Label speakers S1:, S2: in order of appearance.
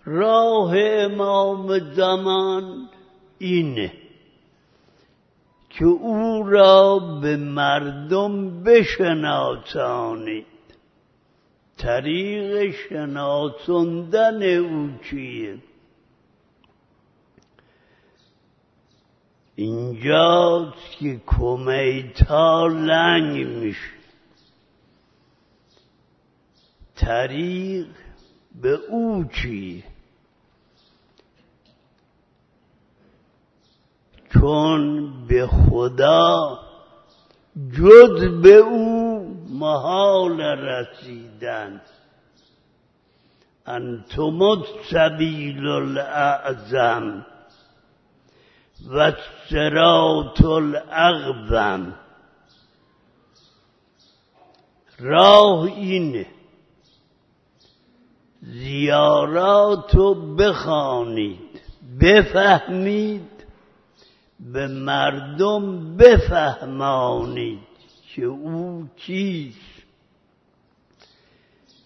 S1: راه امام زمان اینه که او را به مردم بشناسانید. طریق شناساندن او چیه؟ اینجاست که کمیتا لنگ میشه. طریق به او چیه؟ چون به خدا جز به او محال رسیدن. انتم السبیل الاعظم و الصراط الاقوم. راه اینه، زیاراتو بخوانید، بفهمید، به مردم بفهمانید که او چیست.